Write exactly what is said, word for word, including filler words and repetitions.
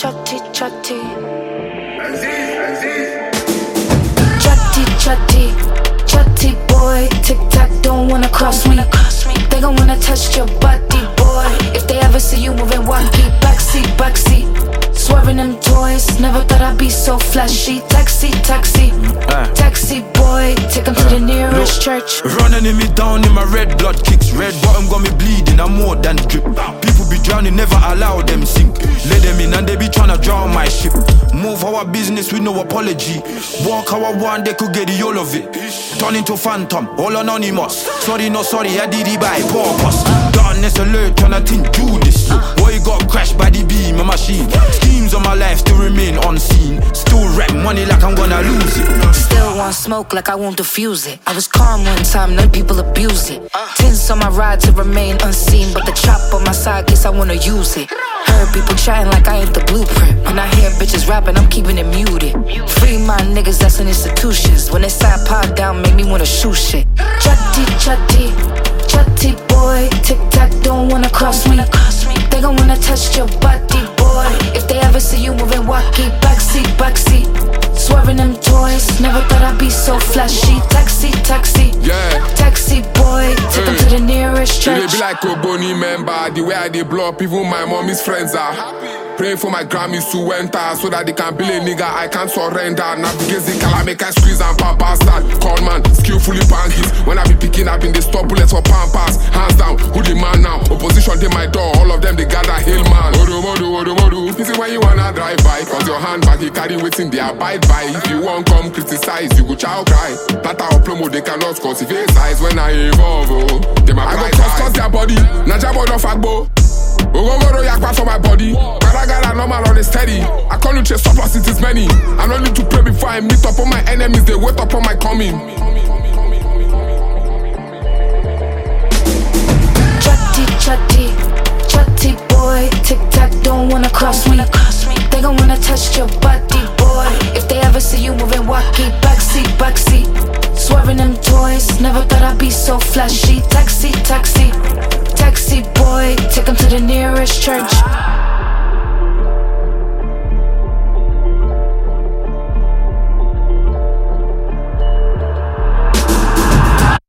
chatty, chatty. Chatty, chatty, chatty boy. Tic tac, don't wanna cross me. They gon' wanna test your body, boy. If they ever see you moving wacky, backseat, backseat. Swerving them toys, never thought I'd be so flashy. Taxi, taxi, uh, taxi boy, take him uh, to the nearest look, church. Running me down in my red blood kicks. Red bottom got me bleeding, I'm more than drip. People be drowning, never allow them sink. Let them in and they be tryna drown my ship. Move our business with no apology. Walk how I want, they could get the all of it. Turn into phantom, all anonymous. Sorry, no sorry, I did it by purpose. Darkness alert, tryna think do this. Boy got crashed by the beam, a machine. Schemes on my life still remain unseen. Still rap money like I'm gonna lose it. Still want smoke like I won't diffuse it. I was calm one time, then people abuse it. Tints on my ride to remain unseen, but the chop on my side, guess I wanna use it. Heard people chatting like I ain't the blueprint. When I hear bitches rapping, I'm keeping it muted. Free my niggas that's in institutions. When they side pod down, make me wanna shoot shit. Chatty, chatty, chatty boy. Tic tac, don't wanna cross me. They gon' wanna test your body, boy. If they ever see you moving wacky, backseat, backseat. Swerving them toys, never thought I'd be so flashy. Taxi, taxi, yeah. Taxi boy, take him to the nearest church. They be like a Bonnie member, the way I dey blow up, even my mommy's friends are praying for my Grammys to enter, so that they can build a nigga, I can't surrender. Navigate the color, make I squeeze and pump bastard. Call man, skillfully pangies. When I be picking up in the stop bullets for pampas. Hands down, who the man now? Opposition to my door, all of them they gather hail man. Odo, odo, odo, odo. This is when you wanna drive by, cause your handbag he carry waiting, they abide by. If you won't come criticize, you go chow cry. Tata or promo, they cannot cause if size when I evolve, oh. They my I go cross their body, Najabo no fagbo. Ogogoro yakpa for my body. Garagara normal on the steady. I call you chase surplus, it is many. I don't need to pray before I meet up on my enemies. They wait up on my coming. Chatty, chatty, chatty boy. Tic tac, don't wanna cross me. They gon' wanna test your body, boy. If they ever see you moving wacky, backseat, backseat. Swerving them toys, never thought I'd be so flashy. Taxi, taxi, taxi boy, take him to the nearest church.